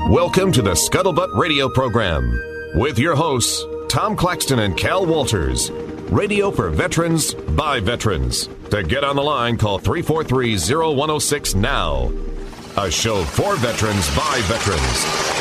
Welcome to the Scuttlebutt Radio Program with your hosts, Tom Claxton and Cal Walters. Radio for veterans, by veterans. To get on the line, call 343-0106 now. A show for veterans, by veterans.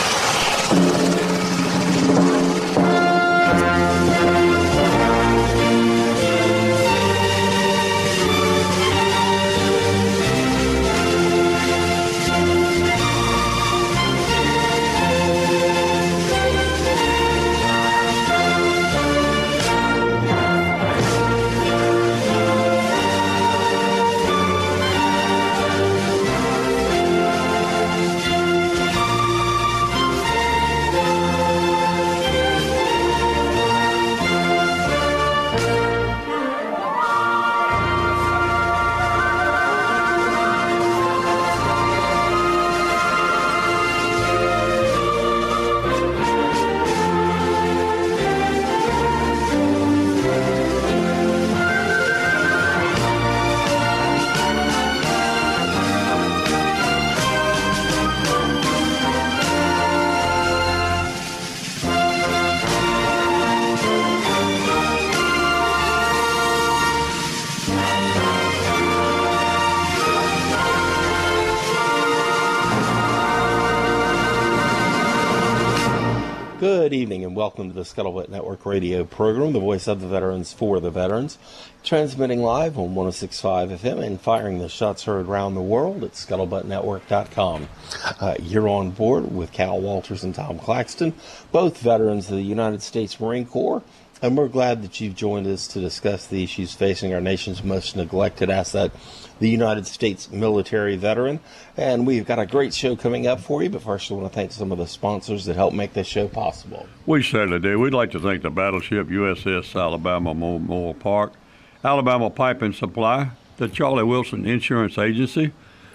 Good evening and welcome to the Scuttlebutt Network radio program, the voice of the veterans for the veterans, transmitting live on 106.5 FM and firing the shots heard around the world at scuttlebuttnetwork.com. You're on board with Cal Walters and Tom Claxton, both veterans of the United States Marine Corps, and we're glad that you've joined us to discuss the issues facing our nation's most neglected asset, the United States military veteran. And we've got a great show coming up for you, but first I want to thank some of the sponsors that help make this show possible. We certainly do. We'd like to thank the battleship USS Alabama Memorial Park, Alabama Pipe and Supply, the Charlie Wilson Insurance Agency,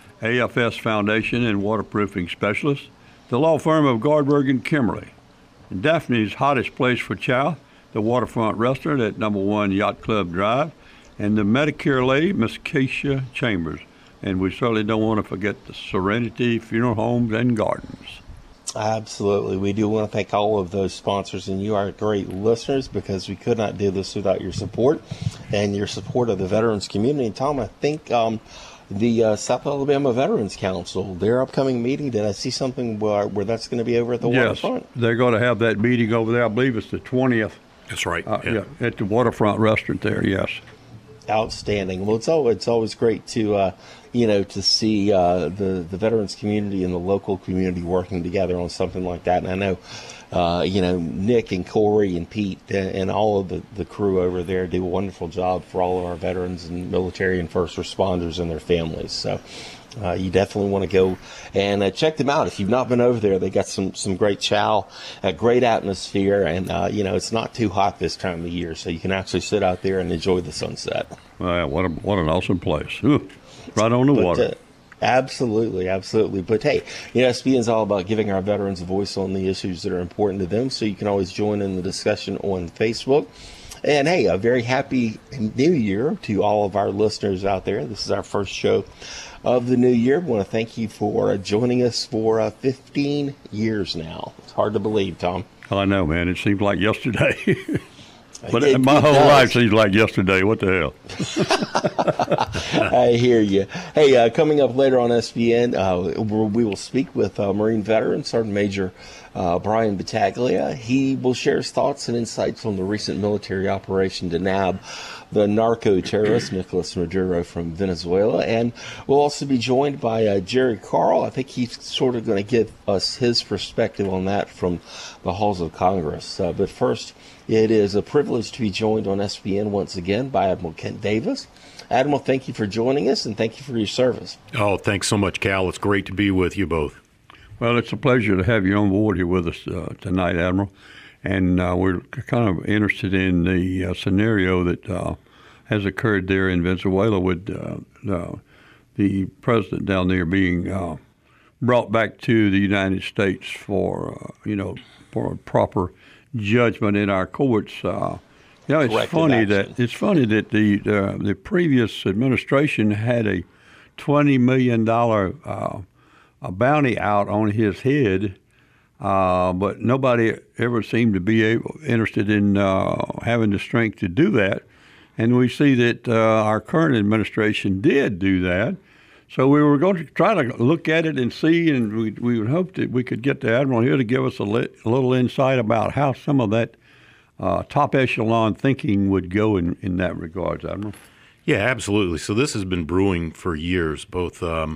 AFS Foundation and Waterproofing Specialists, the law firm of Gardberg and Kimberly, and Daphne's hottest place for chow, the Waterfront Restaurant at number 1 Yacht Club Drive, and the Medicare lady, Miss Keisha Chambers. And we certainly don't want to forget the Serenity Funeral Homes and Gardens. Absolutely. We do want to thank all of those sponsors, and you are great listeners because we could not do this without your support and your support of the veterans community. And Tom, I think the South Alabama Veterans Council, their upcoming meeting, did I see something where that's going to be over at the waterfront? Yes, they're going to have that meeting over there. I believe it's the 20th. That's right. Yeah, at the Waterfront Restaurant there, yes. Outstanding. Well, it's always great to to see the veterans community and the local community working together on something like that. And I know Nick and Corey and Pete and all of the crew over there do a wonderful job for all of our veterans and military and first responders and their families. So you definitely want to go and check them out. If you've not been over there, they got some great chow, a great atmosphere, and it's not too hot this time of year, so you can actually sit out there and enjoy the sunset. Well, what an awesome place. Ooh, right on the water. Absolutely. But hey, SBN's all about giving our veterans a voice on the issues that are important to them, so you can always join in the discussion on Facebook. And hey, a very happy New Year to all of our listeners out there. This is our first show of the new year. We want to thank you for joining us for 15 years now. It's hard to believe, Tom. I know, man. It seems like yesterday. But my whole life seems like yesterday. What the hell? I hear you. Hey, coming up later on SBN, we will speak with Marine veteran Sergeant Major Brian Battaglia. He will share his thoughts and insights on the recent military operation to nab the narco-terrorist Nicolas Maduro from Venezuela. And we'll also be joined by Jerry Carl. I think he's sort of going to give us his perspective on that from the halls of Congress. But first, it is a privilege to be joined on SBN once again by Admiral Kent Davis. Admiral, thank you for joining us, and thank you for your service. Oh, thanks so much, Cal. It's great to be with you both. Well, it's a pleasure to have you on board here with us tonight, Admiral. And we're kind of interested in the scenario that has occurred there in Venezuela with the president down there being brought back to the United States for a proper judgment in our courts. It's funny that the previous administration had a $20 million a bounty out on his head, but nobody ever seemed to be interested in having the strength to do that. And we see that our current administration did do that. So we were going to try to look at it and see, and we would hope that we could get the Admiral here to give us a little insight about how some of that top echelon thinking would go in that regard, Admiral. Yeah, absolutely. So this has been brewing for years, both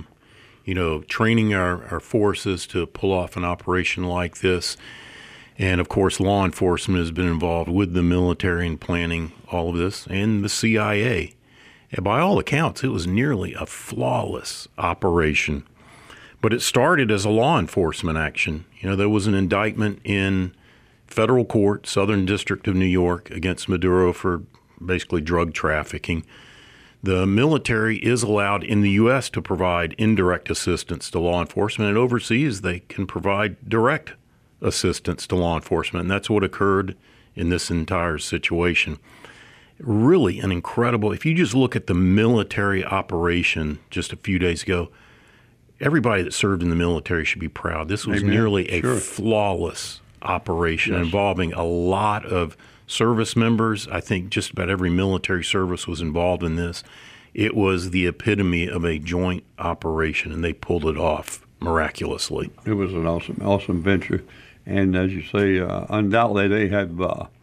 training our forces to pull off an operation like this. And, of course, law enforcement has been involved with the military in planning all of this, and the CIA. And by all accounts, it was nearly a flawless operation. But it started as a law enforcement action. There was an indictment in federal court, Southern District of New York, against Maduro for basically drug trafficking. The military is allowed in the U.S. to provide indirect assistance to law enforcement, and overseas they can provide direct assistance to law enforcement, and that's what occurred in this entire situation. Really an incredible, if you just look at the military operation just a few days ago, everybody that served in the military should be proud. This was nearly a flawless operation involving a lot of service members. I think just about every military service was involved in this. It was the epitome of a joint operation, and they pulled it off miraculously. It was an awesome venture. And as you say, undoubtedly they have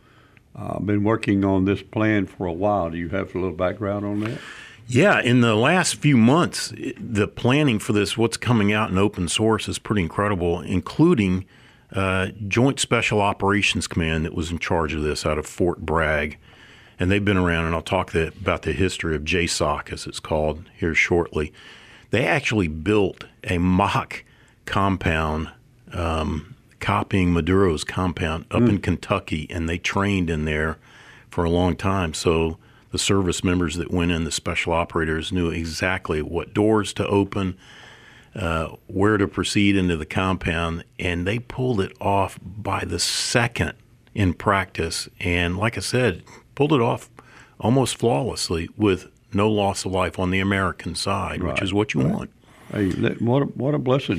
been working on this plan for a while. Do you have a little background on that? Yeah, in the last few months, the planning for this, what's coming out in open source, is pretty incredible, including Joint Special Operations Command that was in charge of this out of Fort Bragg. And they've been around, and I'll talk about the history of JSOC, as it's called, here shortly. They actually built a mock compound copying Maduro's compound up in Kentucky, and they trained in there for a long time. So the service members that went in, the special operators, knew exactly what doors to open, where to proceed into the compound, and they pulled it off by the second in practice. And like I said, pulled it off almost flawlessly with no loss of life on the American side, which is what you want. Hey, what a blessing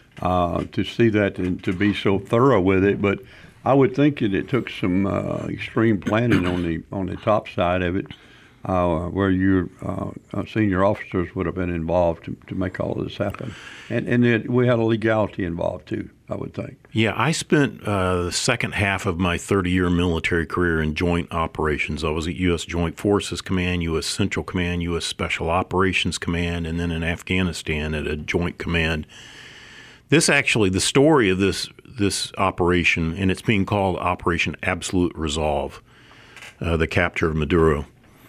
to see that and to be so thorough with it. But I would think that it took some extreme planning on the top side of it, where your senior officers would have been involved to make all of this happen. And we had a legality involved too, I would think. Yeah, I spent the second half of my 30-year military career in joint operations. I was at U.S. Joint Forces Command, U.S. Central Command, U.S. Special Operations Command, and then in Afghanistan at a joint command. This actually, the story of this operation, and it's being called Operation Absolute Resolve, the capture of Maduro.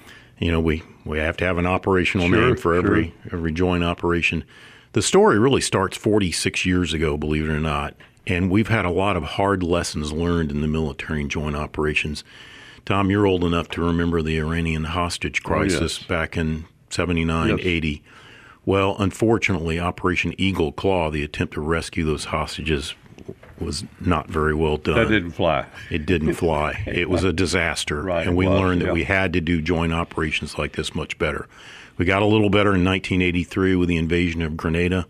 We have to have an operational name for every joint operation. The story really starts 46 years ago, believe it or not, and we've had a lot of hard lessons learned in the military and joint operations. Tom, you're old enough to remember the Iranian hostage crisis back in 79, 80. Well, unfortunately, Operation Eagle Claw, the attempt to rescue those hostages, was not very well done. That didn't fly. It didn't fly. It was a disaster. Right, and we learned that we had to do joint operations like this much better. We got a little better in 1983 with the invasion of Grenada,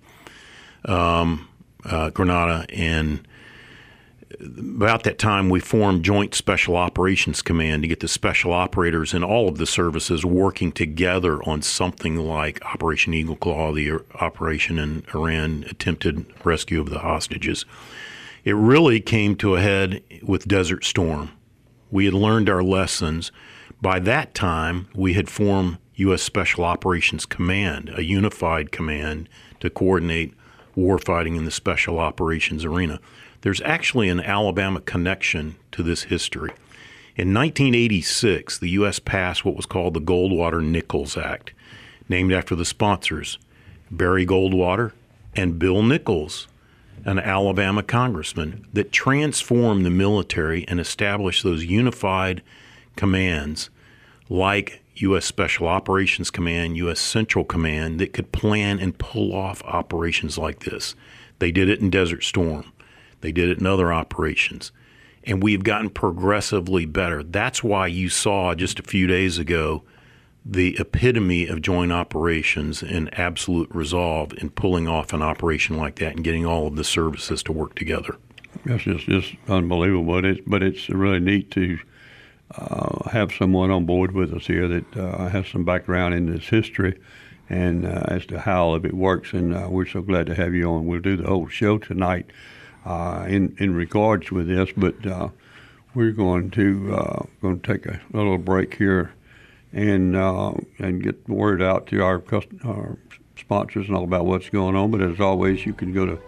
and about that time we formed Joint Special Operations Command to get the special operators in all of the services working together on something like Operation Eagle Claw, the operation in Iran, attempted rescue of the hostages. It really came to a head with Desert Storm. We had learned our lessons. By that time, we had formed U.S. Special Operations Command, a unified command to coordinate warfighting in the special operations arena. There's actually an Alabama connection to this history. In 1986, the U.S. passed what was called the Goldwater-Nichols Act, named after the sponsors, Barry Goldwater and Bill Nichols, an Alabama congressman, that transformed the military and established those unified commands like U.S. Special Operations Command, U.S. Central Command, that could plan and pull off operations like this. They did it in Desert Storm. They did it in other operations. And we've gotten progressively better. That's why you saw just a few days ago the epitome of joint operations and absolute resolve in pulling off an operation like that and getting all of the services to work together. It's just unbelievable. But it's really neat to have someone on board with us here that has some background in this history and as to how all of it works. And we're so glad to have you on. We'll do the whole show tonight in regards with this, but we're going to take a little break here and get the word out to our sponsors and all about what's going on. But as always, you can go to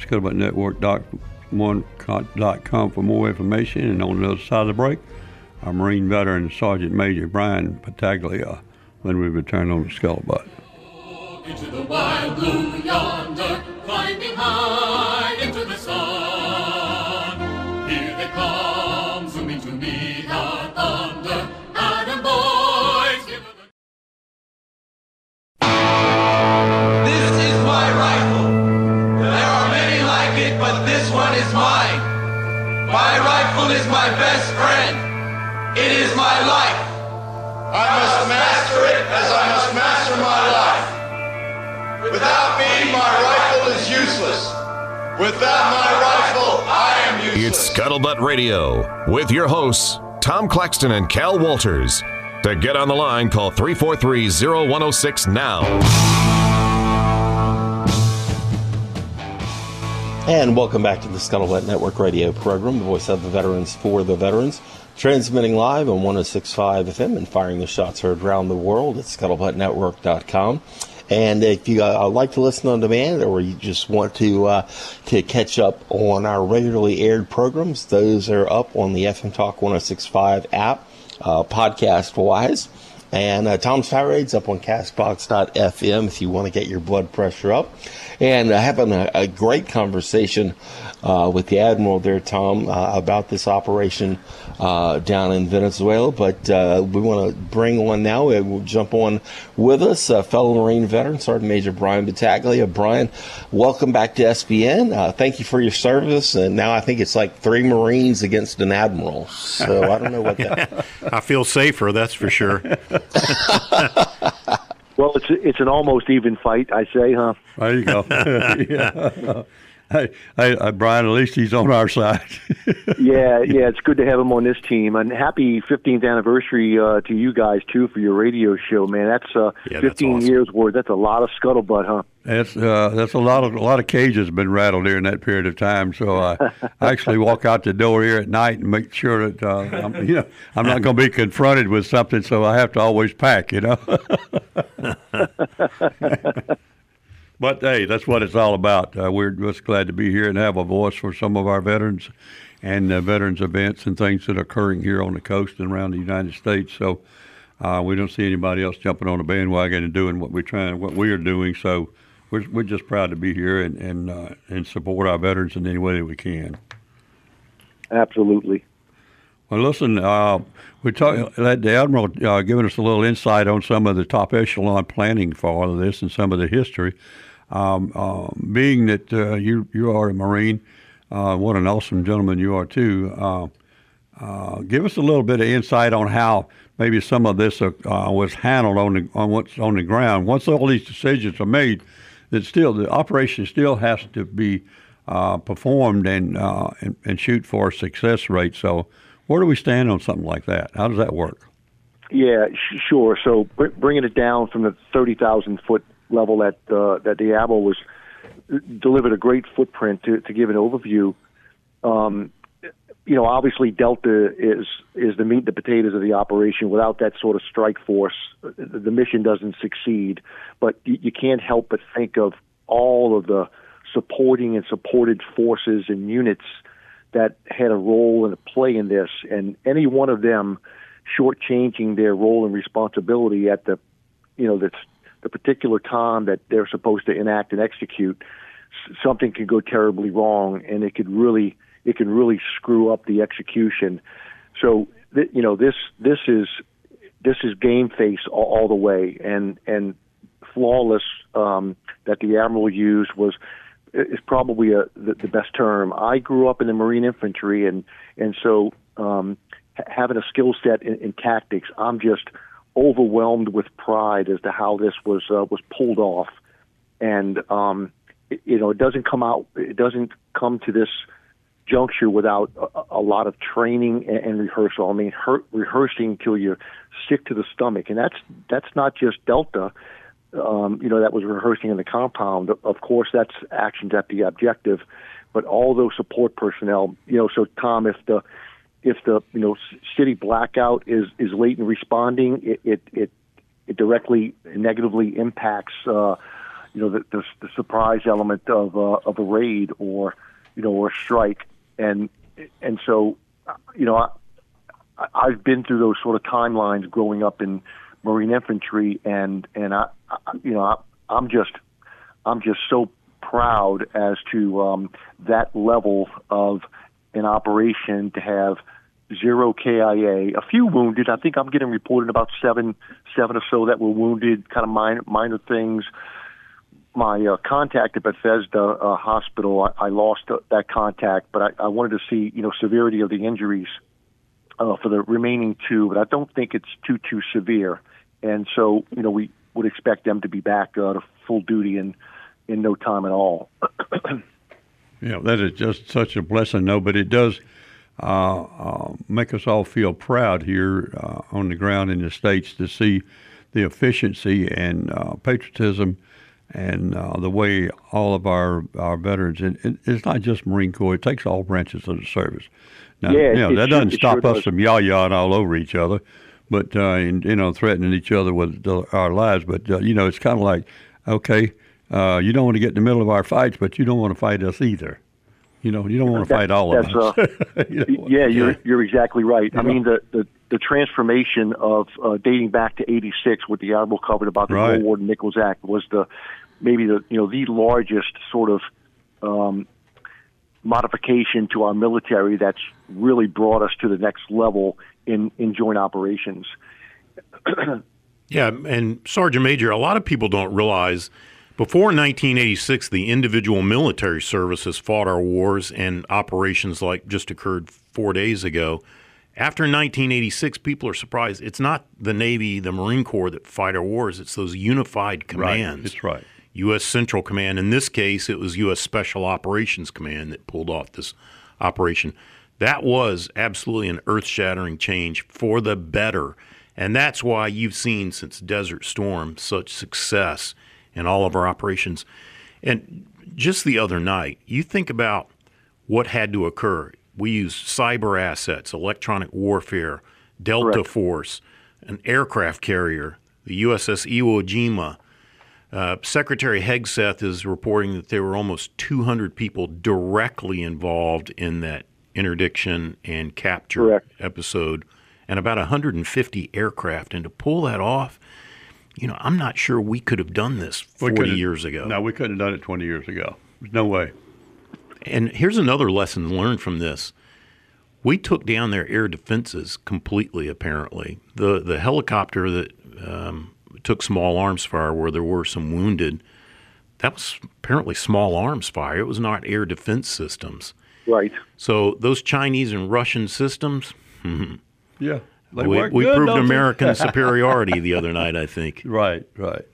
scuttlebuttnetwork.com for more information. And on the other side of the break, our Marine veteran Sergeant Major Brian Battaglia when we return on the Scuttlebutt. Into the wild blue yonder, climbing high into the sun. Here they come, zooming to meet our thunder. Adam boys, give it This is my rifle. There are many like it, but this one is mine. My rifle is my best friend. It is my life. I must master it as I must master my life. Without me, my rifle is useless. Without my rifle, I am useless. It's Scuttlebutt Radio with your hosts, Tom Claxton and Cal Walters. To get on the line, call 343-0106 now. And welcome back to the Scuttlebutt Network radio program, the voice of the veterans for the veterans. Transmitting live on 106.5 FM and firing the shots heard around the world at scuttlebuttnetwork.com. And if you like to listen on demand, or you just want to catch up on our regularly aired programs, those are up on the FM Talk 106.5 app, podcast-wise. And Tom's Tirades up on castbox.fm if you want to get your blood pressure up. And having a great conversation with the Admiral there, Tom, about this operation down in Venezuela. But we want to bring one now. We'll jump on with us, fellow Marine veteran, Sergeant Major Brian Battaglia. Brian, welcome back to SBN. Thank you for your service. And now I think it's like 3 Marines against an Admiral. So I don't know what that... I feel safer, that's for sure. Well, it's an almost even fight, I say, huh? There you go. Yeah. Hey, Brian, at least he's on our side. yeah, it's good to have him on this team. And happy 15th anniversary to you guys, too, for your radio show, man. That's 15 that's awesome. years worth. That's a lot of scuttlebutt, huh? That's a lot of cages been rattled during that period of time. So I actually walk out the door here at night and make sure that I'm not going to be confronted with something. So I have to always pack, But, hey, that's what it's all about. We're just glad to be here and have a voice for some of our veterans and veterans events and things that are occurring here on the coast and around the United States. So we don't see anybody else jumping on the bandwagon and doing what we are doing. So we're just proud to be here and support our veterans in any way that we can. Absolutely. Well, listen, we let the Admiral giving us a little insight on some of the top echelon planning for all of this and some of the history. Being that you are a Marine, what an awesome gentleman you are too. Give us a little bit of insight on how maybe some of this was handled on what's on the ground. Once all these decisions are made, that still the operation still has to be performed and shoot for a success rate. So, where do we stand on something like that? How does that work? Yeah, sure. So bringing it down from the 30,000-foot level that the Admiral was delivered a great footprint to give an overview. Obviously Delta is the meat and the potatoes of the operation. Without that sort of strike force, the mission doesn't succeed. But you can't help but think of all of the supporting and supported forces and units that had a role and a play in this, and any one of them shortchanging their role and responsibility at the particular time that they're supposed to enact and execute, something can go terribly wrong, and it can really screw up the execution. So this is game face all the way, and flawless that the Admiral used is probably the best term. I grew up in the Marine Infantry, and so having a skill set in tactics, I'm just overwhelmed with pride as to how this was pulled off, and it doesn't come to this juncture without a lot of training and rehearsal. I mean, rehearsing till you're sick to the stomach, and that's not just Delta. That was rehearsing in the compound. Of course, that's actions at the objective, but all those support personnel. So Tom, if the city blackout is late in responding, it directly negatively impacts the surprise element of a raid or a strike, and so I've been through those sort of timelines growing up in Marine infantry, and I'm just so proud as to that level of an operation to have 0 KIA, a few wounded. I think I'm getting reported about seven or so that were wounded, kind of minor things. My contact at Bethesda Hospital, I lost that contact, but I wanted to see severity of the injuries for the remaining 2, but I don't think it's too severe, and so we would expect them to be back to full duty in no time at all. Yeah, that is just such a blessing, though. But it does make us all feel proud here on the ground in the States to see the efficiency and patriotism and the way all of our veterans, and it's not just Marine Corps, it takes all branches of the service. Now, that doesn't stop us from yah-yahing all over each other, but, threatening each other with our lives. But, it's kind of like, okay, you don't want to get in the middle of our fights, but you don't want to fight us either. You don't want to fight all of us. You're exactly right. I mean, the transformation of dating back to '86, what the Admiral covered about the War Warden Nichols Act, was maybe the largest sort of modification to our military that's really brought us to the next level in joint operations. Yeah, and Sergeant Major, a lot of people don't realize before 1986, the individual military services fought our wars and operations like just occurred 4 days ago. After 1986, people are surprised. It's not the Navy, the Marine Corps that fight our wars. It's those unified commands. Right. That's right. U.S. Central Command. In this case, it was U.S. Special Operations Command that pulled off this operation. That was absolutely an earth-shattering change for the better. And that's why you've seen since Desert Storm such success in all of our operations. And just the other night, you think about what had to occur. We used cyber assets, electronic warfare, Delta Correct. Force, an aircraft carrier, the USS Iwo Jima. Secretary Hegseth is reporting that there were almost 200 people directly involved in that interdiction and capture Correct. episode, and about 150 aircraft. And to pull that off, I'm not sure we could have done this 40 years ago. No, we couldn't have done it 20 years ago. There's no way. And here's another lesson learned from this. We took down their air defenses completely, apparently. The helicopter that took small arms fire where there were some wounded, that was apparently small arms fire. It was not air defense systems. Right. So those Chinese and Russian systems, Yeah. we proved American superiority the other night, I think. Right.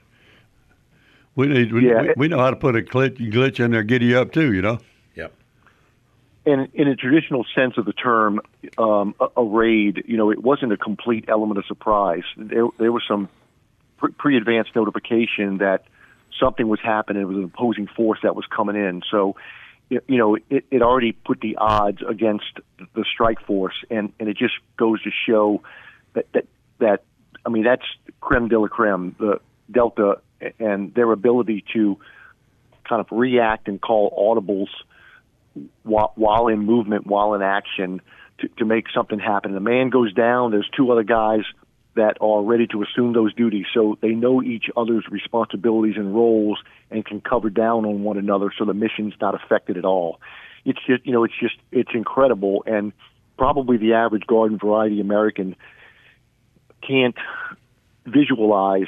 We know how to put a glitch in there, giddy up too, Yep. And in a traditional sense of the term, a raid, it wasn't a complete element of surprise. There was some pre-advanced notification that something was happening. It was an opposing force that was coming in. So, it already put the odds against the strike force, and it just goes to show that I mean, that's creme de la creme, the Delta, and their ability to kind of react and call audibles while in movement, while in action, to make something happen. The man goes down, there's 2 other guys that are ready to assume those duties, so they know each other's responsibilities and roles and can cover down on one another, so the mission's not affected at all. It's just, it's incredible, and probably the average garden variety American can't visualize,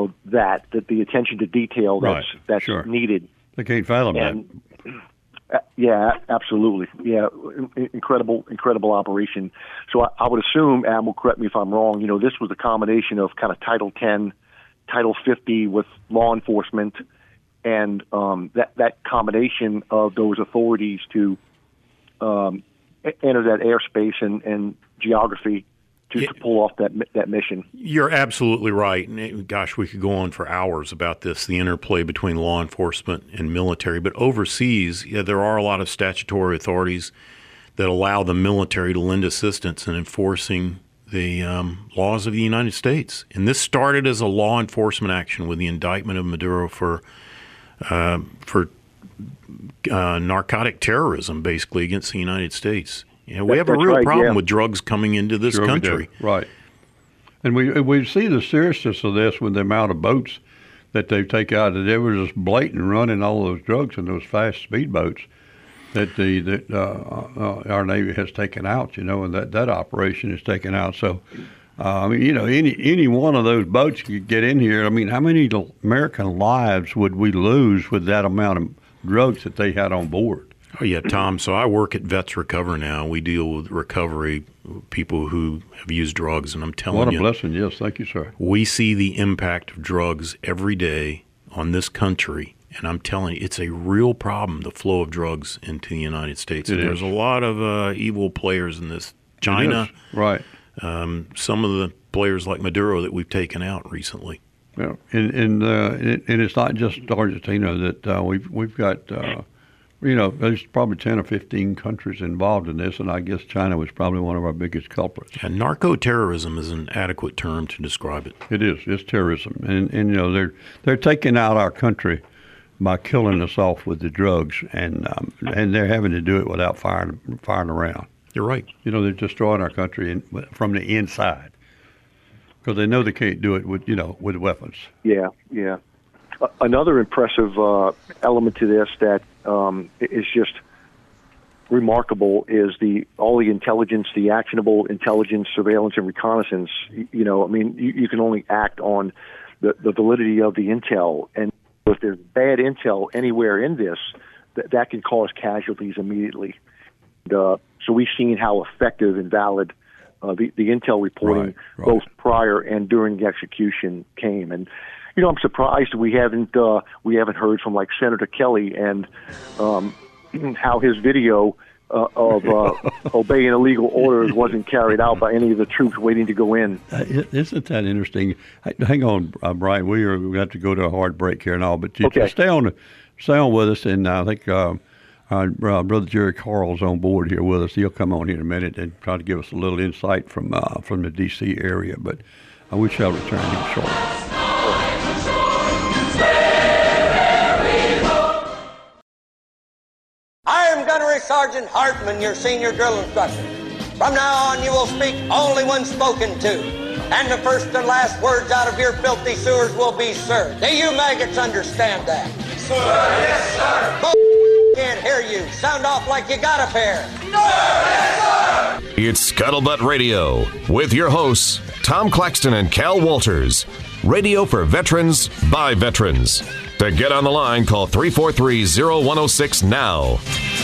that the attention to detail that's sure. needed. They can't fathom And Yeah, absolutely. Yeah, incredible operation. So I would assume, Admiral, correct me if I'm wrong, this was a combination of kind of Title 10, Title 50 with law enforcement, and that combination of those authorities to enter that airspace and geography to pull off that mission. You're absolutely right. And gosh, we could go on for hours about this, the interplay between law enforcement and military. But overseas, there are a lot of statutory authorities that allow the military to lend assistance in enforcing the laws of the United States. And this started as a law enforcement action with the indictment of Maduro for narcotic terrorism, basically, against the United States. We have a real problem with drugs coming into this country. Right. And we see the seriousness of this with the amount of boats that they take out. They were just blatant running all those drugs in those fast speedboats that our Navy has taken out, and that operation is taken out. So, any one of those boats could get in here. I mean, how many American lives would we lose with that amount of drugs that they had on board? Oh, yeah, Tom. So I work at Vets Recover now. We deal with recovery people who have used drugs, and I'm telling you. What a blessing. Yes, thank you, sir. We see the impact of drugs every day on this country, and I'm telling you, it's a real problem, the flow of drugs into the United States. And there's a lot of evil players in this. China. Right. Some of the players like Maduro that we've taken out recently. Yeah, and it's not just Argentina that we've got. There's probably 10 or 15 countries involved in this, and I guess China was probably one of our biggest culprits. And narco-terrorism is an adequate term to describe it. It is. It's terrorism, and they're taking out our country by killing us off with the drugs, and they're having to do it without firing around. You're right. They're destroying our country from the inside because they know they can't do it with weapons. Yeah. Another impressive element to this that is just remarkable is all the intelligence, the actionable intelligence, surveillance, and reconnaissance. You can only act on the validity of the intel, and if there's bad intel anywhere in this, that can cause casualties immediately. So we've seen how effective and valid the intel reporting, right. both prior and during the execution, came. And I'm surprised we haven't heard from like Senator Kelly and how his video of obeying illegal orders wasn't carried out by any of the troops waiting to go in. Isn't that interesting? Hang on, Brian. We have to go to a hard break here and all, but okay. Stay on with us. And I think Brother Jerry Carl's on board here with us. He'll come on here in a minute and try to give us a little insight from the D.C. area. But we shall return to him shortly. I am Gunnery Sergeant Hartman, your senior drill instructor. From now on, you will speak only when spoken to, and the first and last words out of your filthy sewers will be, sir. Do you maggots understand that? Sir, yes, sir. Can't hear you. Sound off like you got a pair. Sir, yes, sir. It's Scuttlebutt Radio with your hosts, Tom Claxton and Cal Walters. Radio for veterans, by veterans. To get on the line, call 343-0106 now.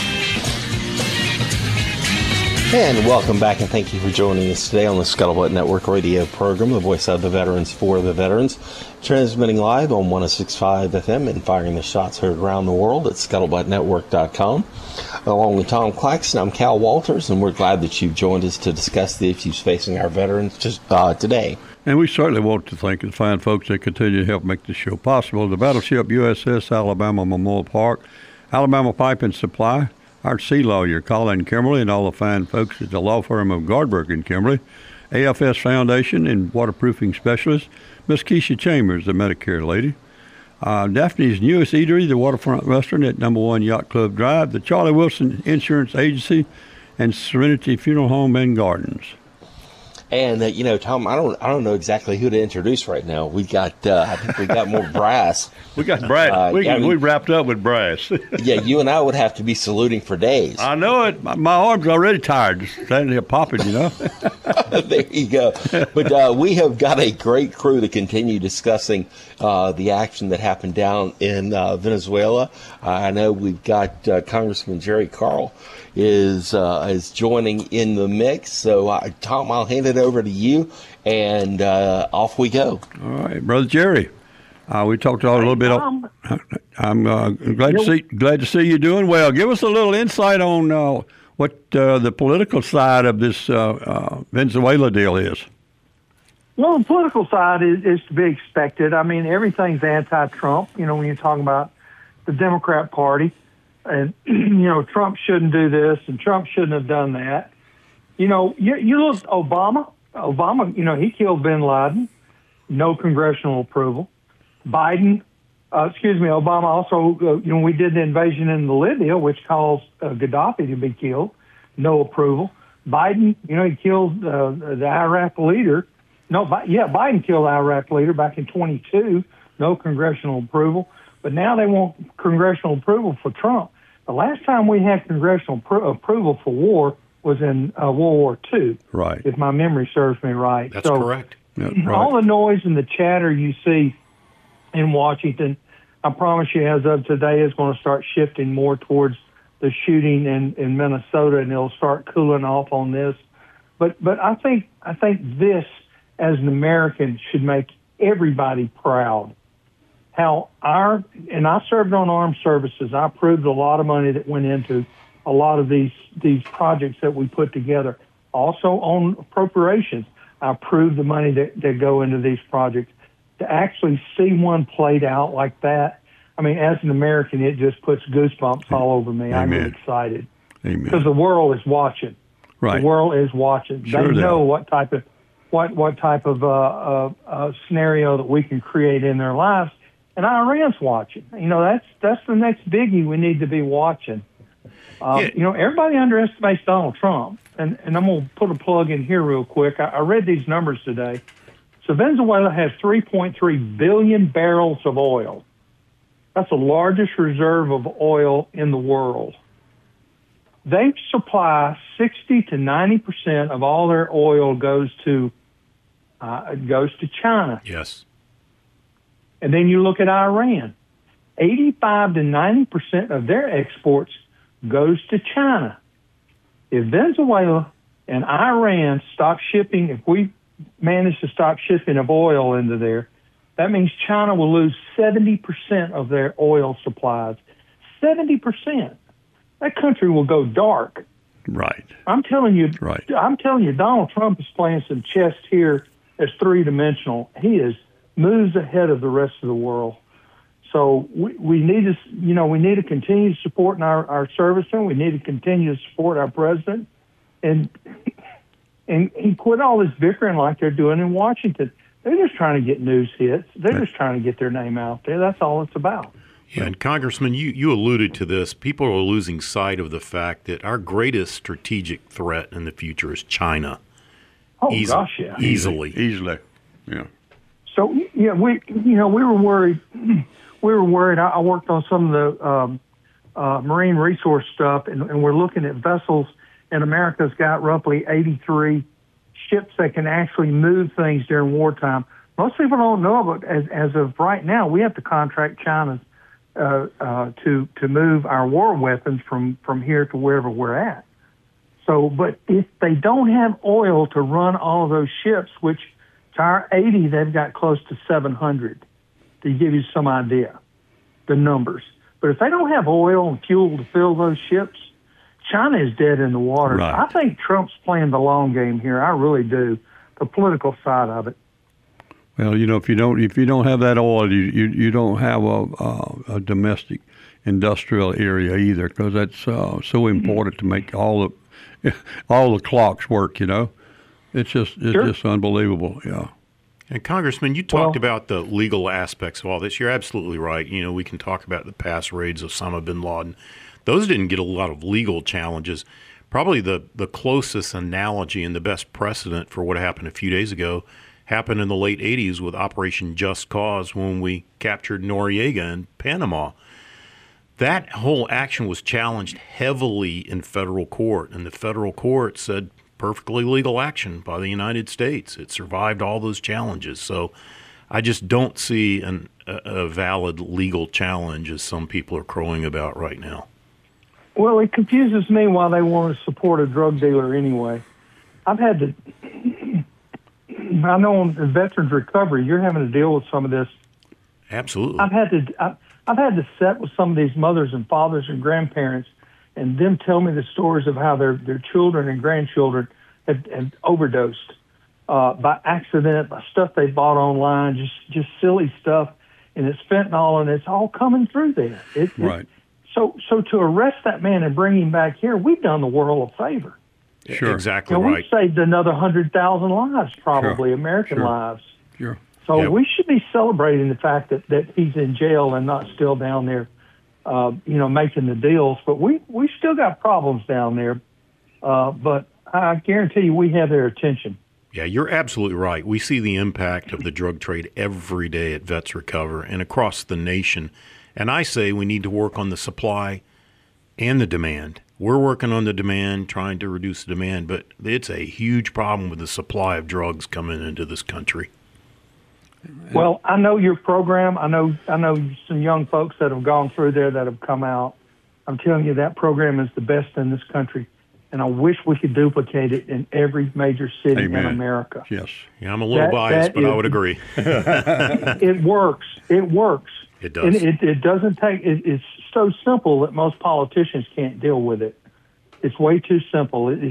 And welcome back, and thank you for joining us today on the Scuttlebutt Network radio program, the voice of the veterans for the veterans, transmitting live on 106.5 FM and firing the shots heard around the world at scuttlebuttnetwork.com. Along with Tom Claxton, I'm Cal Walters, and we're glad that you've joined us to discuss the issues facing our veterans today. And we certainly want to thank the fine folks that continue to help make this show possible. The Battleship USS Alabama Memorial Park, Alabama Pipe and Supply, our sea lawyer, Colin Kimberly, and all the fine folks at the law firm of Gardberg and Kimberly, AFS Foundation and waterproofing specialist, Miss Keisha Chambers, the Medicare lady, Daphne's newest eatery, the Waterfront Restaurant at No. 1 Yacht Club Drive, the Charlie Wilson Insurance Agency, and Serenity Funeral Home and Gardens. And Tom, I don't know exactly who to introduce right now. We got, I think we got more brass. We got brass. We wrapped up with brass. Yeah, you and I would have to be saluting for days. I know it. My arm's already tired, just standing here popping. There you go. But we have got a great crew to continue discussing the action that happened down in Venezuela. I know we've got Congressman Jerry Carl is joining in the mix. So, Tom, I'll hand it over to you, and off we go. All right, Brother Jerry. We talked a little bit. I'm glad to see you doing well. Give us a little insight on what the political side of this Venezuela deal is. Well, the political side is to be expected. I mean, everything's anti-Trump. When you're talking about the Democrat Party, and Trump shouldn't do this, and Trump shouldn't have done that. You look at Obama. Obama, he killed bin Laden. No congressional approval. Obama also, we did the invasion in Libya, which caused Gaddafi to be killed. No approval. Biden, he killed the Iraq leader. Biden killed the Iraq leader back in 22. No congressional approval. But now they want congressional approval for Trump. The last time we had congressional approval for war was in World War II. Right. If my memory serves me right. That's correct. Yeah, right. All the noise and the chatter you see in Washington, I promise you, as of today, is going to start shifting more towards the shooting in Minnesota, and it'll start cooling off on this. But I think this, as an American, should make everybody proud. I served on armed services. I approved a lot of money that went into a lot of these projects that we put together. Also on appropriations, I approved the money that go into these projects. To actually see one played out like that, I mean, as an American, it just puts goosebumps all over me. Amen. I'm excited. Amen. Because the world is watching. Right. The world is watching. Sure they know what type of scenario that we can create in their lives. And Iran's watching. That's the next biggie we need to be watching. Everybody underestimates Donald Trump. And I'm going to put a plug in here real quick. I read these numbers today. So Venezuela has 3.3 billion barrels of oil. That's the largest reserve of oil in the world. They supply 60 to 90% of all their oil goes to China. Yes. And then you look at Iran. 85 to 90% of their exports goes to China. If Venezuela and Iran stop shipping, if we manage to stop shipping of oil into there, that means China will lose 70% of their oil supplies. 70%. That country will go dark. Right. I'm telling you, Right. Donald Trump is playing some chess here that's three-dimensional. He is moves ahead of the rest of the world. So we need to continue supporting our servicemen. We need to continue to support our president, and quit all this bickering like they're doing in Washington. They're just trying to get news hits. They're just trying to get their name out there. That's all it's about. Yeah, and Congressman, you alluded to this. People are losing sight of the fact that our greatest strategic threat in the future is China. Oh, gosh, yeah. Easily. Yeah. So, yeah, we were worried. We were worried. I worked on some of the marine resource stuff, and we're looking at vessels, and America's got roughly 83 ships that can actually move things during wartime. Most people don't know, but as of right now, we have to contract China to move our war weapons from here to wherever we're at. So, but if they don't have oil to run all of those ships, which to our 80, they've got close to 700, to give you some idea, the numbers. But if they don't have oil and fuel to fill those ships, China is dead in the water. Right. I think Trump's playing the long game here. I really do. The political side of it. Well, if you don't have that oil, you don't have a domestic industrial area either, because that's so important to make all the clocks work. It's just unbelievable. Yeah. And Congressman, you talked about the legal aspects of all this. You're absolutely right. We can talk about the past raids of Osama bin Laden. Those didn't get a lot of legal challenges. Probably the closest analogy and the best precedent for what happened a few days ago happened in the late 80s with Operation Just Cause when we captured Noriega in Panama. That whole action was challenged heavily in federal court, and the federal court said perfectly legal action by the United States. It survived all those challenges. So I just don't see a valid legal challenge as some people are crowing about right now. Well, it confuses me why they want to support a drug dealer anyway. I know in veterans recovery, you're having to deal with some of this. Absolutely. I've had to sit with some of these mothers and fathers and grandparents and them tell me the stories of how their children and grandchildren had overdosed by accident, by stuff they bought online, just silly stuff, and it's fentanyl, and it's all coming through there. Right. So to arrest that man and bring him back here, we've done the world a favor. Sure. Exactly right. We've saved another 100,000 lives, probably, American lives. Sure. So we should be celebrating the fact that he's in jail and not still down there, making the deals. But we still got problems down there. But I guarantee you we have their attention. Yeah, you're absolutely right. We see the impact of the drug trade every day at Vets Recover and across the nation. And I say we need to work on the supply and the demand. We're working on the demand, trying to reduce the demand, but it's a huge problem with the supply of drugs coming into this country. Well, I know your program. I know some young folks that have gone through there that have come out. I'm telling you, that program is the best in this country, and I wish we could duplicate it in every major city in America. Yes. Yeah, I'm a little biased, but I would agree. It works. It works. It does. And it doesn't take. It's so simple that most politicians can't deal with it. It's way too simple. It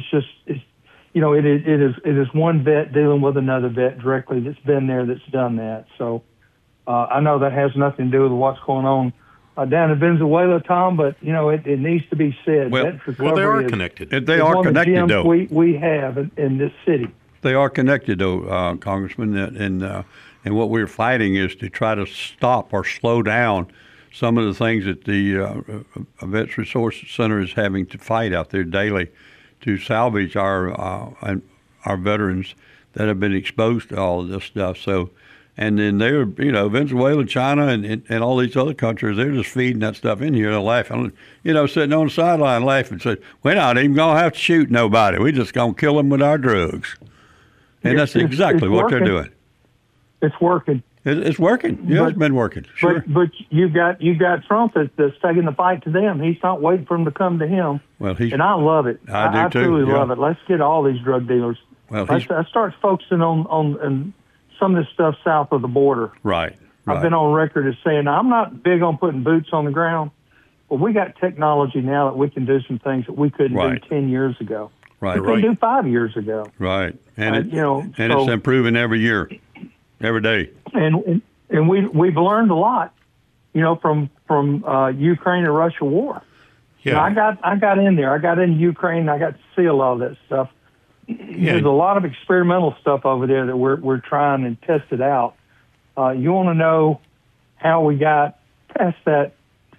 is one vet dealing with another vet directly that's been there, that's done that. So I know that has nothing to do with what's going on down in Venezuela, Tom, but it needs to be said. Well, they are connected. They are connected, though. We have in this city. They are connected, though, Congressman, and what we're fighting is to try to stop or slow down some of the things that the Vets Resource Center is having to fight out there daily to salvage our veterans that have been exposed to all of this stuff. So, and then they're, Venezuela, China, and all these other countries, they're just feeding that stuff in here. They're laughing, sitting on the sideline laughing, saying, "We're not even going to have to shoot nobody. We're just going to kill them with our drugs." And that's exactly what they're doing. It's working. It's working. Yeah, it's been working. Sure. But you got Trump that's taking the fight to them. He's not waiting for them to come to him. Well, and I love it. I do too. Truly love it. Let's get all these drug dealers. Well, I start focusing on some of this stuff south of the border. Right. I've been on record as saying I'm not big on putting boots on the ground, but we got technology now that we can do some things that we couldn't do 10 years ago. Right. We couldn't do 5 years ago. Right. And it's improving every year, every day. And we've learned a lot, from Ukraine and Russia war. Yeah. I got in there. I got in Ukraine. I got to see a lot of that stuff. Yeah. There's a lot of experimental stuff over there that we're trying and test it out. You want to know how we got past that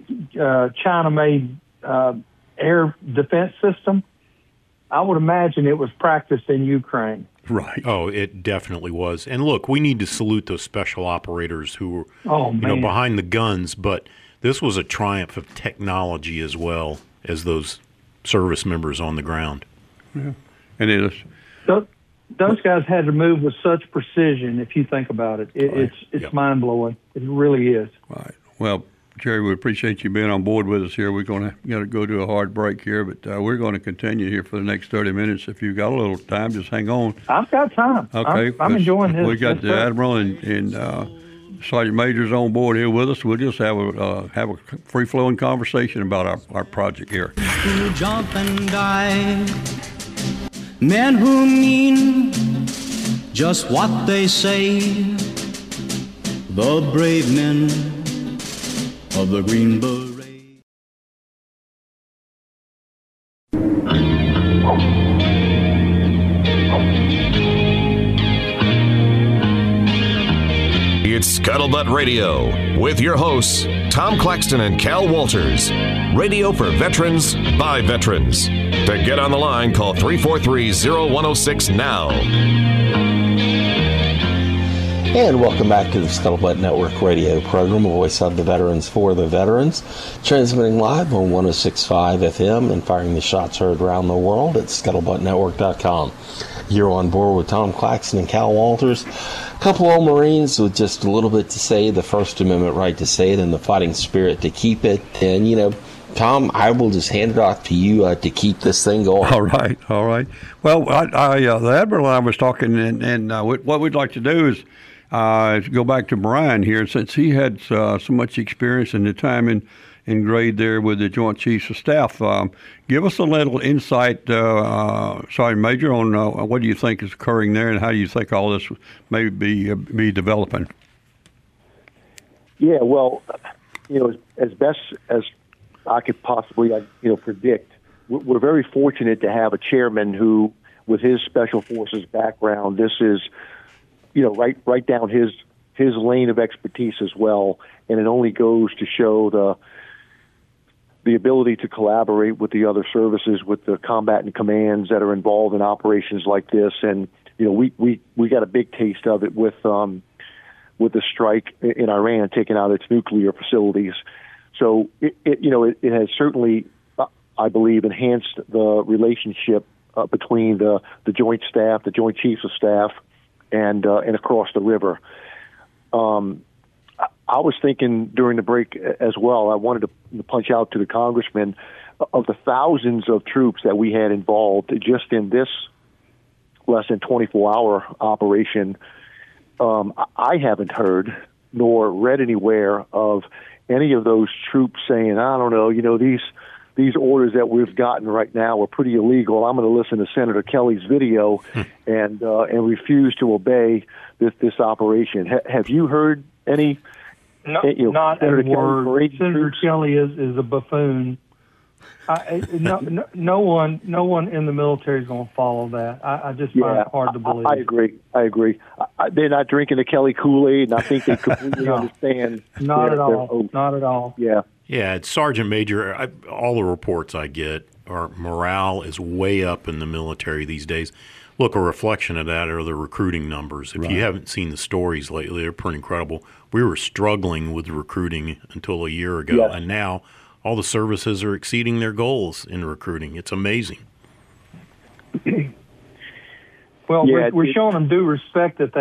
China-made air defense system? I would imagine it was practiced in Ukraine. Right. Oh, it definitely was. And look, we need to salute those special operators who were, behind the guns. But this was a triumph of technology as well as those service members on the ground. Yeah, it is. Those guys had to move with such precision. If you think about it, it's mind blowing. It really is. Right. Well, Jerry, we appreciate you being on board with us here. We're going to go to a hard break here, but we're going to continue here for the next 30 minutes. If you've got a little time, just hang on. I've got time. Okay. I'm enjoying this. We got the Admiral and Sergeant Majors on board here with us. We'll just have a free-flowing conversation about our project here. Who jump and dive, men who mean just what they say, the brave men of the Green Beret. It's Scuttlebutt Radio with your hosts, Tom Claxton and Cal Walters. Radio for veterans, by veterans. To get on the line, call 343-0106 now. And welcome back to the Scuttlebutt Network radio program, a voice of the veterans for the veterans, transmitting live on 106.5 FM and firing the shots heard around the world at scuttlebuttnetwork.com. You're on board with Tom Claxton and Cal Walters. A couple old Marines with just a little bit to say, the First Amendment right to say it and the fighting spirit to keep it. And, you know, Tom, I will just hand it off to you to keep this thing going. All right. Well, the Admiral and I was talking, and what we'd like to do is go back to Brian here, since he had so much experience in the time in grade there with the Joint Chiefs of Staff. Give us a little insight, Sergeant Major, on what do you think is occurring there, and how do you think all this may be developing? Yeah, well, as best as I could possibly, predict, we're very fortunate to have a chairman who, with his Special Forces background, this is, right down his lane of expertise as well, and it only goes to show the ability to collaborate with the other services, with the combatant commands that are involved in operations like this. And we got a big taste of it with the strike in Iran taking out its nuclear facilities. So it has certainly, I believe, enhanced the relationship between the Joint Staff, the Joint Chiefs of Staff, and across the river. I was thinking during the break as well, I wanted to punch out to the congressman of the thousands of troops that we had involved just in this less than 24-hour operation. I haven't heard nor read anywhere of any of those troops saying, I don't know, these orders that we've gotten right now are pretty illegal. I'm going to listen to Senator Kelly's video and refuse to obey this operation. Have you heard any? No, not a word. Senator Kelly is a buffoon. No one in the military is going to follow that. I just find it hard to believe. I agree. They're not drinking the Kelly Kool-Aid, and I think they completely understand. Not at all. Yeah. Yeah, it's Sergeant Major. All the reports I get are morale is way up in the military these days. Look, a reflection of that are the recruiting numbers. If you haven't seen the stories lately, they're pretty incredible. We were struggling with recruiting until a year ago, and now all the services are exceeding their goals in recruiting. It's amazing. Well, we're showing them due respect that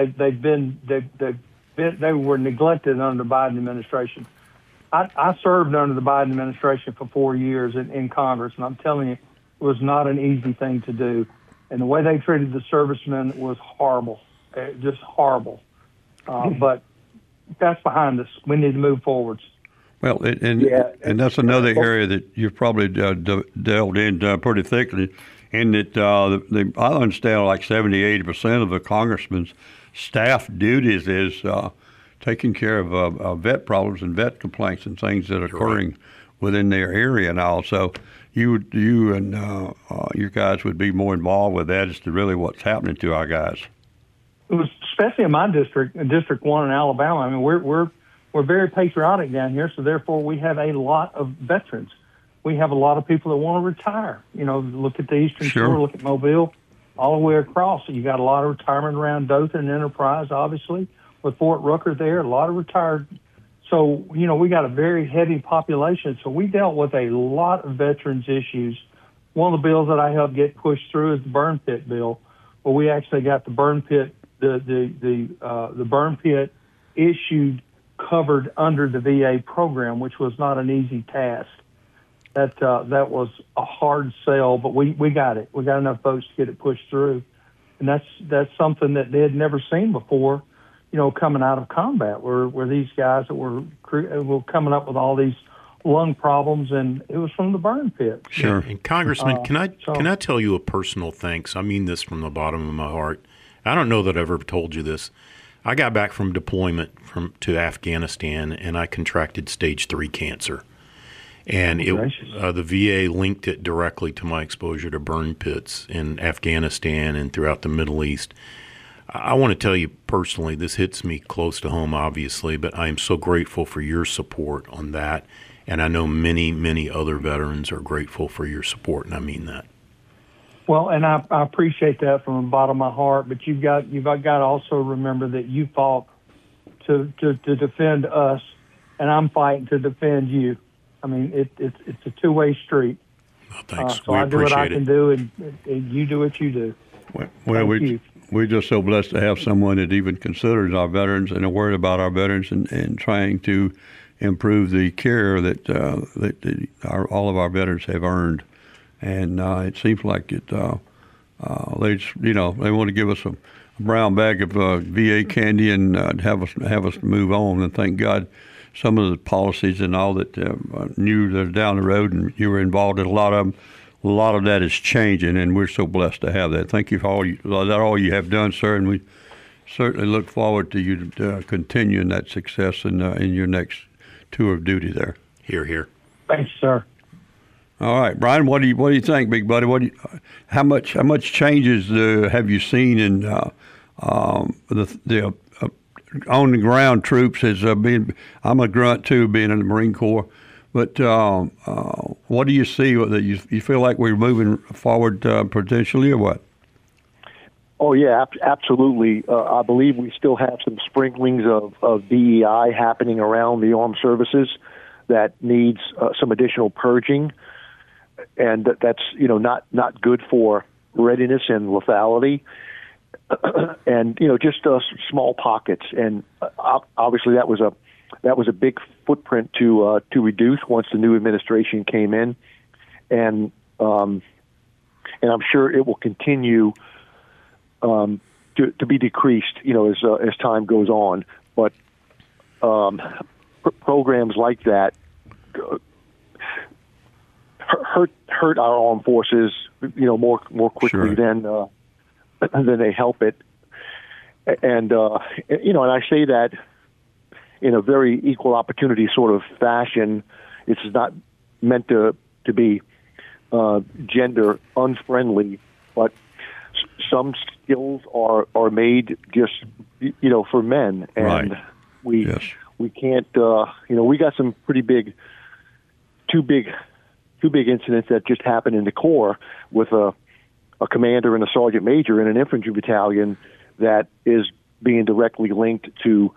they were neglected under the Biden administration. I served under the Biden administration for 4 years in Congress, and I'm telling you, it was not an easy thing to do. And the way they treated the servicemen was horrible, just horrible. But that's behind us. We need to move forwards. Well, and that's another area that you've probably delved in pretty thickly, in that I understand like 70-80% of the congressman's staff duties is taking care of vet problems and vet complaints and things that are occurring within their area and all. So you and your guys would be more involved with that as to really what's happening to our guys. It was especially in my district, District 1 in Alabama. I mean, we're very patriotic down here, so therefore we have a lot of veterans. We have a lot of people that want to retire. Look at the Eastern Shore, look at Mobile, all the way across. You got a lot of retirement around Dothan and Enterprise, obviously, with Fort Rucker there, a lot of retired. So, we got a very heavy population. So we dealt with a lot of veterans issues. One of the bills that I helped get pushed through is the burn pit bill, where we actually got the burn pit, the burn pit issued covered under the VA program, which was not an easy task. That was a hard sell, but we got it. We got enough votes to get it pushed through, and that's something that they had never seen before. Coming out of combat, where these guys that were coming up with all these lung problems, and it was from the burn pit. Sure. And Congressman, can I tell you a personal thanks? I mean this from the bottom of my heart. I don't know that I've ever told you this. I got back from deployment to Afghanistan, and I contracted stage 3 cancer. And the VA linked it directly to my exposure to burn pits in Afghanistan and throughout the Middle East. I want to tell you personally, this hits me close to home, obviously, but I am so grateful for your support on that. And I know many, many other veterans are grateful for your support, and I mean that. Well, and I appreciate that from the bottom of my heart, but you've got to also remember that you fought to defend us, and I'm fighting to defend you. I mean, it's a two-way street. Well, thanks. So we I do what I can do, and you do what you do. Well, we're just so blessed to have someone that even considers our veterans and are worried about our veterans and trying to improve the care that all of our veterans have earned. And it seems like they want to give us a brown bag of VA candy and have us move on. And thank God, some of the policies and all that new that are down the road, and you were involved in a lot of them. A lot of that is changing, and we're so blessed to have that. Thank you for all you have done, sir, and we certainly look forward to you continuing that success in your next tour of duty there. Hear, hear. Thanks, sir. All right, Brian, what do you think, big buddy? How much changes have you seen in the on the ground troops as being? I'm a grunt too, being in the Marine Corps. But what do you see? That you feel like we're moving forward potentially, or what? Oh yeah, absolutely. I believe we still have some sprinklings of DEI happening around the armed services that needs some additional purging, and that's not good for readiness and lethality, and just small pockets. And obviously that was a big footprint to reduce once the new administration came in, and I'm sure it will continue to be decreased, as time goes on. But programs like that hurt our armed forces, more quickly than they help it. And and I say that in a very equal opportunity sort of fashion. It's not meant to be gender unfriendly, but some skills are made just for men, and we can't. We got some pretty big, two big incidents that just happened in the Corps with a commander and a sergeant major in an infantry battalion that is being directly linked to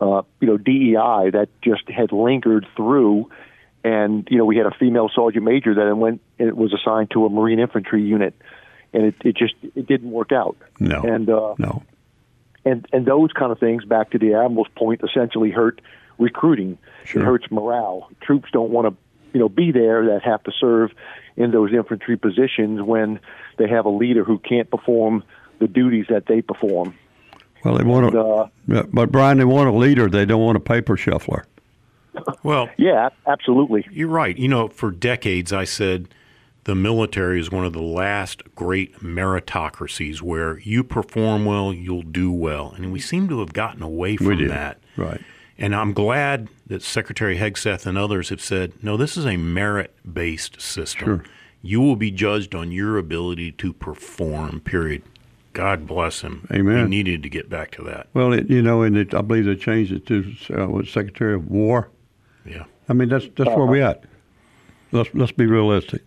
DEI that just had lingered through, and we had a female sergeant major that was assigned to a Marine infantry unit, and it didn't work out. No, no, and those kind of things, back to the Admiral's point, essentially hurt recruiting. Sure. It hurts morale. Troops don't want to be there that have to serve in those infantry positions when they have a leader who can't perform the duties that they perform. Well, they want but Brian, they want a leader. They don't want a paper shuffler. Well, yeah, absolutely. You're right. For decades I said the military is one of the last great meritocracies where you perform well, you'll do well. And we seem to have gotten away from that. Right. And I'm glad that Secretary Hegseth and others have said, no, this is a merit-based system. Sure. You will be judged on your ability to perform, period. God bless him. Amen. We needed to get back to that. Well, I believe they changed it to Secretary of War. Yeah. I mean, that's where we're at. Let's be realistic.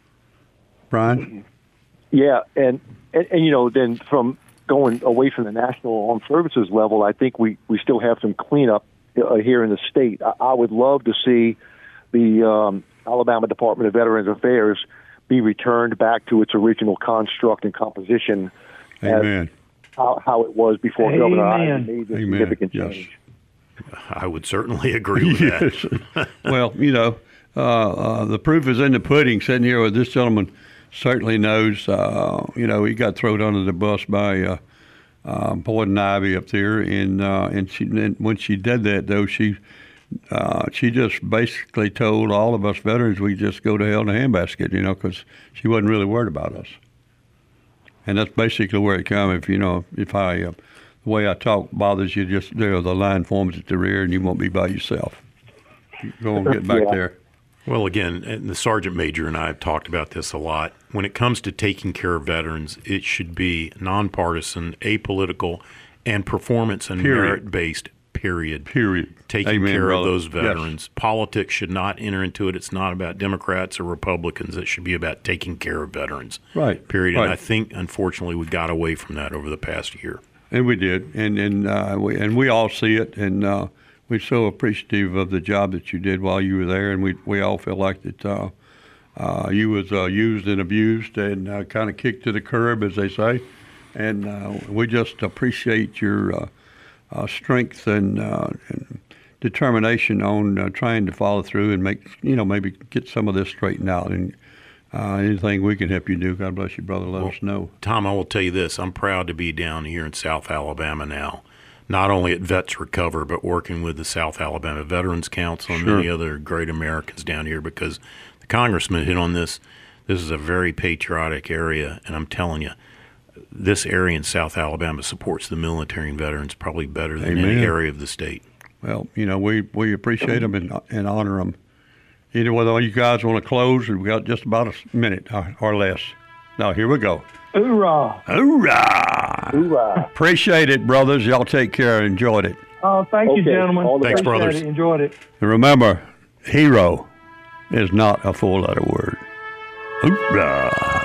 Brian? Yeah, and then from going away from the National Armed Services level, I think we still have some cleanup here in the state. I would love to see the Alabama Department of Veterans Affairs be returned back to its original construct and composition. Amen. As how it was before Governor Ivey made this significant change. I would certainly agree with that. Well, the proof is in the pudding. Sitting here with this gentleman certainly knows, he got thrown under the bus by Poison Ivy up there, and when she did that, though, she just basically told all of us veterans we just go to hell in a handbasket, because she wasn't really worried about us. And that's basically where it comes. If the way I talk bothers you, just the line forms at the rear, and you won't be by yourself. Go on, get back there. Well, again, and the Sergeant Major and I have talked about this a lot. When it comes to taking care of veterans, it should be nonpartisan, apolitical, and performance and merit-based, period. Taking Amen, care brother. of those veterans. Yes. Politics should not enter into it. It's not about Democrats or Republicans. It should be about taking care of veterans. Right. Period. Right. And I think, unfortunately, we got away from that over the past year. And we did, and we all see it, and we're so appreciative of the job that you did while you were there, and we all feel like that you was used and abused and kind of kicked to the curb, as they say, and we just appreciate your strength and determination on trying to follow through and maybe get some of this straightened out. And anything we can help you do, God bless you, brother. Let us know. Tom, I will tell you this. I'm proud to be down here in South Alabama now, not only at Vets Recover, but working with the South Alabama Veterans Council and many other great Americans down here, because the congressman hit on this. This is a very patriotic area, and I'm telling you, this area in South Alabama supports the military and veterans probably better than any area of the state. Well, we appreciate them and honor them. Either whether you guys want to close, we've got just about a minute or less. Now, here we go. Hoorah! Hoorah! Hoorah! Appreciate it, brothers. Y'all take care. Enjoyed it. Thank you, gentlemen. Thanks, brothers. Appreciate it. Enjoyed it. And remember, hero is not a four-letter word. Hoorah!